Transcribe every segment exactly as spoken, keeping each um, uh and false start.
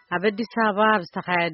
አበዲስ አበባ በስተካሄደ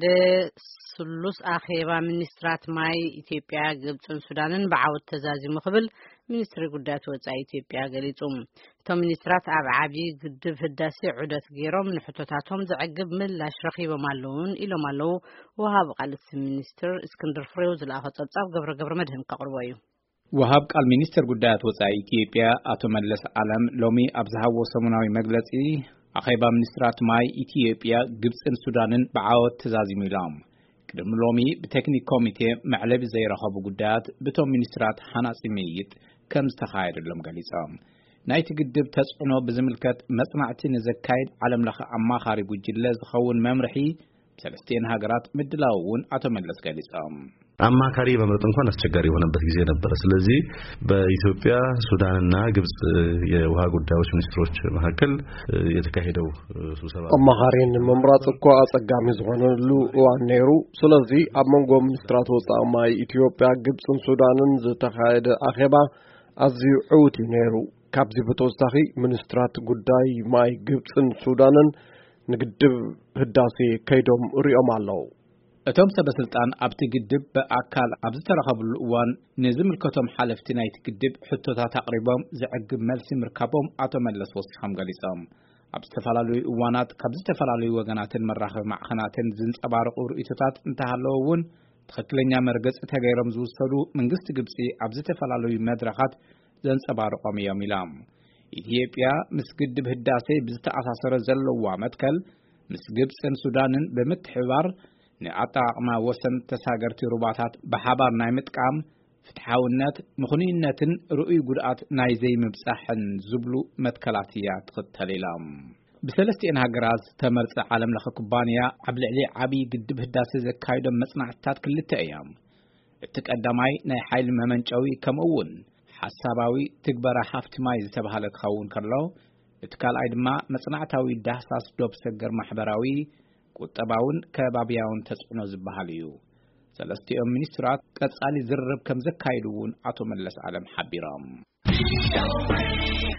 ስሉስ አኼባ ሚኒስትራት ማይ ኢትዮጵያ ግብጽን ሱዳንን በዓወት ተዛዚሙ ክብል ሚኒስትሪ ጉዳያት ወጻኢ ኢትዮጵያ ገሊጹም ቶም ሚኒስትራት አብ ዓቢ ግድብ ህዳሴ ዑደት ገይሮም ንሕቶታቶም ዘዕግብ ምላሽ ረኺቦም ኣለውን ኢሎም ኣለው ወሃብ ቃልሲ ሚኒስትር እስክንድር ፍሬው ዝለኣኸ ጸብጻብ ገብረ ገብረ መድህን ከቅርቦ እዩ ወሃብ ቃል ሚኒስትር ጉዳያት ወጻኢ ኢትዮጵያ አቶ መለስ ዓለም ሎሚ አብዛሃው ሰሙናዊ መግለጺ አኼባ ሚኒስትራት ማይ ኢትዮጵያ ግብጽን ሱዳንን በዓወት ተዛዚሙ ኢሎም ቅድም ሎሚ በቴክኒክ ኮሚቴ መዕለብ ዘይረኸቡ ጉዳያት በቶም ሚኒስትራት ሓናጺ መይጥ ከም ዝተኻየደሎም ገሊጾም ናይቲ ግድብ ተጽዕኖ ብዝምልከት መጽናዕቲ ንዘካይድ ዓለም ለኸ ኣማኻሪ ጉጅለ ዝኸውን መምርሒ ሰለስቴን ሃገራት ምድላውን አቶ መለስ ገሊጾም አማካሪ በመረጥ እንኳን አስቸጋሪ የሆነበት ጊዜ ነበር ስለዚህ በኢትዮጵያ ሱዳንና ግብጽ የውሃ ጉዳዮች ሚኒስትሮች መካከል የተካሄደው ስብሰባ አማካሪን መምራት እኮ አጸጋሚ ዝሆነሉ ዋኔሩ ስለዚህ አመንጎ ሚኒስትራት ወጣማይ ኢትዮጵያ ግብጽን ሱዳንን ዝተካሄደ አኼባ አዝዩ ዑቲ ነሩ ካብዚ በተወሳኺ ሚኒስትራት ጉዳይ ማይ ግብጽን ሱዳንን ንግድብ ህዳሴ ከይዶም ሪኦም ኣለው እቶም ሰበስልጣን ኣብቲ ግድብ በአካል ኣብዝ ተረኸብሉ እዋን ንዝምልከቶም ሓለፍቲ ናይቲ ግድብ ሕቶታት አቅሪቦም ዘዕግብ መልሲ ምርካቦም አቶ መለስ ወሲሖም ገሊጾም ኣብ ዝተፈላለዩ እዋናት ካብ ዝተፈላለዩ ወገናትን መራኸቢ ማዕኸናትን ዝንጸባረቑ ርእይቶታት እንተሃለውን ትክክለኛ መርገጽ ተገይሮም ዝውሰዱ መንግስቲ ግብጽ ኣብ ዝተፈላለዩ መድረኻት ዘንጸባረቖም እዮም ኢሎም ኢትዮጵያ ምስ ግድብ ህዳሴ ብዝተኣሳሰረ ዘለዋ መትከል ምስ ግብጽን ሱዳንን ብምትሕባር ንኣጠቃቅማ ወሰን ተሳገርቲ ሩባታት በሓባር ናይ ምጥቃም ፍትሓውነት ምኽንዩነትን ርኡይ ጉድኣት ናይ ዘይምብጻሕን ዝብሉ መትከላት እያ ትኽተል ኢሎም ብሰለስቲአን ሃገራት ተመርጽ ዓለም ለኸ ኩባንያ ኣብ ልዕሊ ዓብዪ ግድብ ህዳሴ ዘካይዶም መጽናዕትታት ክልተ እዮም እቲ ቀዳማይ ናይ ሓይሊ መመንጨዊ ከምኡውን ሓሳባዊ ትግበራ ሃፍቲ ማይ ዝተባሃለ ክኸውን ከሎ እቲ ካልኣይ ድማ መጽናዕታዊ ዳህሳስ ዶብ ሰገር ማሕበራዊ ቁጠባውን ከባቢያውን ተጽዕኖ ዝበሃል እዩ ሰለስቲኦም ሚኒስትራት ቀጻሊ ዝርርብ ከም ዘካይዱውን አቶ መለስ ዓለም ሓቢሮም